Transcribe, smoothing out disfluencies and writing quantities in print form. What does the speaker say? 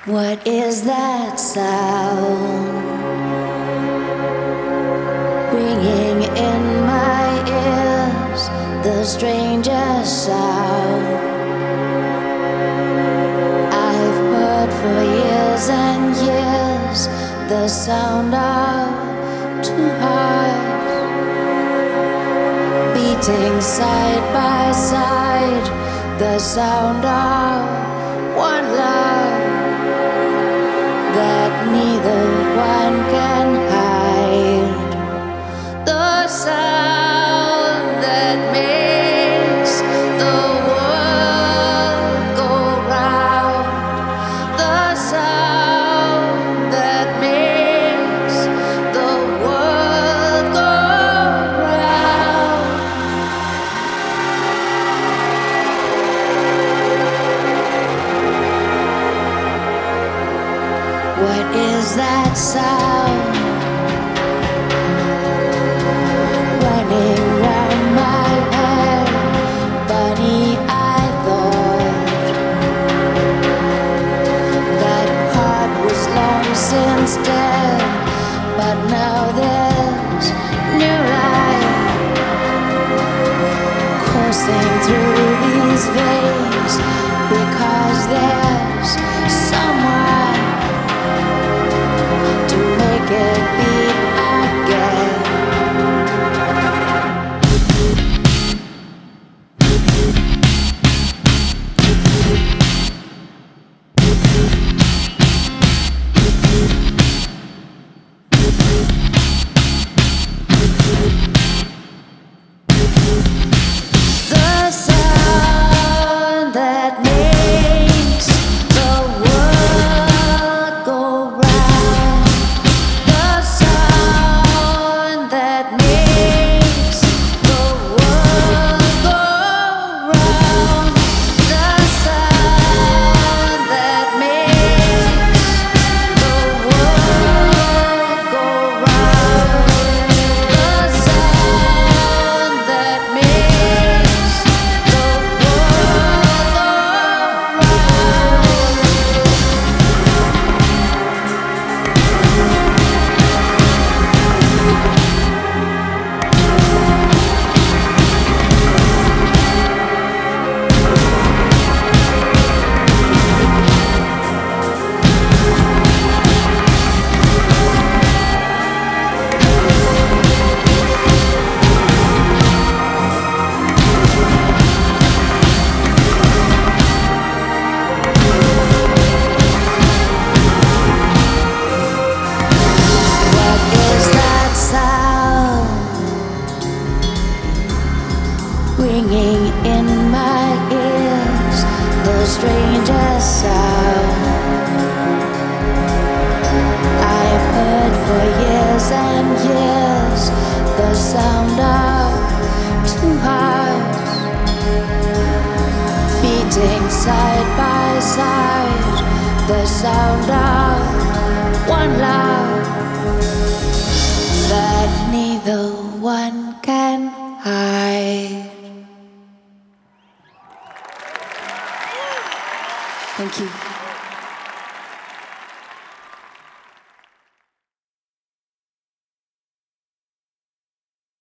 What is that sound ringing in my ears? The strangest sound I've heard for years and years. The sound of two hearts beating side by side. The sound of one love that neither one can hide. The sound that makes the world go round. The sound that makes the world go round. What is that sound running round my head? Funny, I thought that heart was long since dead, but now there's new life coursing through these veins, because there's someone to make it beat again. The sound that makes the world go round. The sound that makes the world go round. The sound that makes the world go round. The sound that makes the world go What is that sound ringing in my ears? The strangest sound I've heard for years and years. The sound of two hearts beating side by side. The sound of one love that neither one can hide. Thank you.